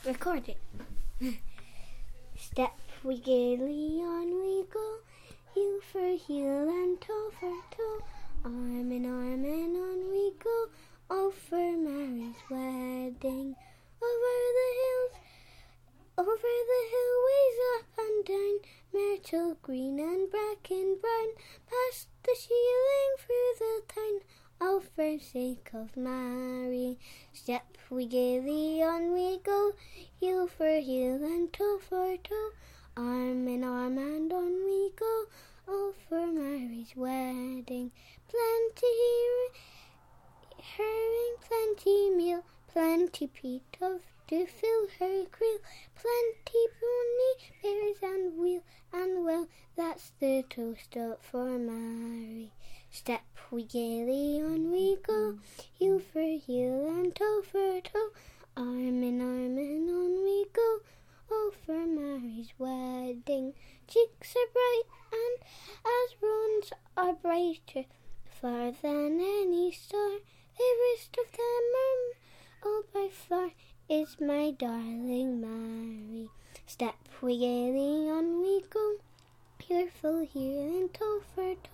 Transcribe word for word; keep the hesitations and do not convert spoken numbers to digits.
record it. Step we gaily on we go, heel for heel and toe for toe, arm in arm and on we go, all for Mary's wedding. Over the hills, over the hill, ways up and down, myrtle green and bracken brown, past the shieling through the town, all for sake of Mary. Step we gaily on we go, heel for heel and toe for toe, arm in arm and on we go, all for Mary's wedding. Plenty herring, plenty meal, plenty peat of to fill her creel, plenty pony, bears and wheel and well, that's the toast up for Mary. Step we gaily on we go, heel for heel and toe for toe, arm in arm and on we go, all for Mary's wedding. Cheeks are bright and as roses are brighter far than any star, fairest of them are all by far is my darling Mary. Step we gaily on we go, heel for heel and toe for toe,